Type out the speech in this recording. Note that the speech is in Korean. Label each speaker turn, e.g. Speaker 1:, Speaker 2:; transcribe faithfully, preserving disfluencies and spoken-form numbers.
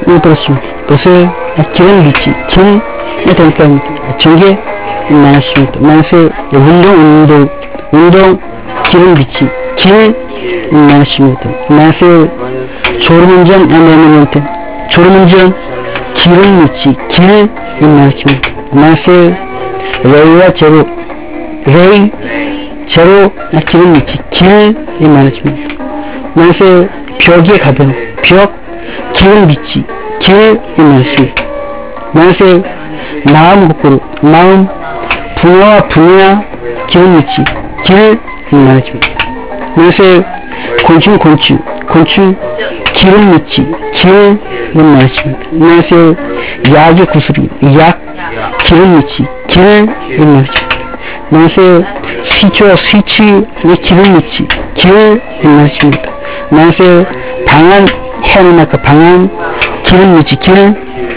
Speaker 1: 그렇습니다. 그래서 기름 밑이 긴 되니까 전개 많았습니다. 그래서 운동 운동 운동 기름 밑이 길 많았습니다. 그래서 졸음운전 안되는데 졸음운전 기름 밑이 길 많았습니다. 그래서 레이와 제로 레이 제로 기름 밑이 길 많았습니다. 그래서 벽에 가면 벽 기름 밑이 길 많았습니다. 그래서 마음 거꾸로 마음 분야와 분야 기름 밑이 길 많았습니다. 그래서 곤충 곤충 곤충 기름 밑이 길 많았습니다. 그래서 약의 구슬이 약 기름 밑이 길 많았습니다. 그래서 스위치와 스위치의 기름 밑이 길 많았습니다. 그래서 방안 해놓으니까 방안 기름 밑이 길